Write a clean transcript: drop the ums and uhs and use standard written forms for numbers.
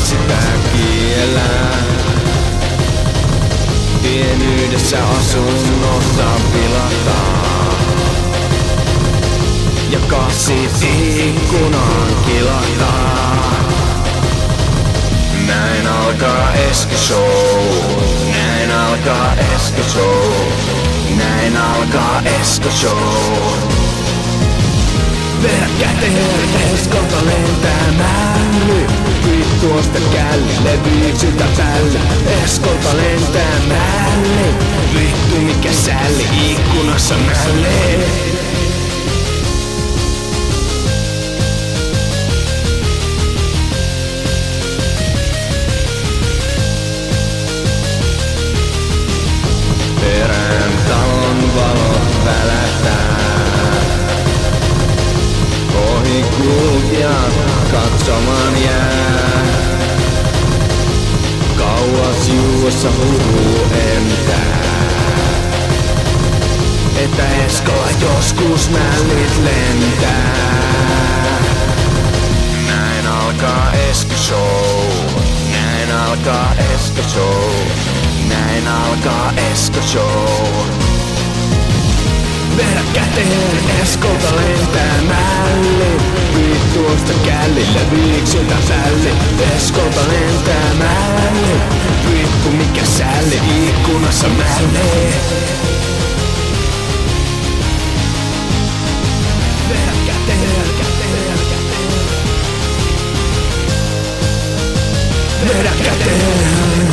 sitä kielää. Pienyydessä asunnossa pilataan. Ja kassit ikkunaan kilataan. Näin alkaa Esko Show. Näin alkaa Esko Show. Näin alkaa Esko Show. Vedä käteen Eskolta lentää mälly. Viit tuosta källille, viiksiltä päälle. Eskolta lentää mälly. Vittu mikä sälli, ikkunassa mälli. Perään talon valot välähtää. Ohi kulkijat katsomaan jää. Kauas juossa huhuu entää. Että Eskolla joskus mällit lentää. Näin alkaa Esko Show. Näin alkaa Esko Show. Näin alkaa Esko Show. Vedä käteen Eskolta lentää mälli. Viit tuosta källille, viiksiltä sälli. Eskolta lentää mälli. Vittu mikä sälli, ikkunassa mälli. Vedä käteen, vedä käteen.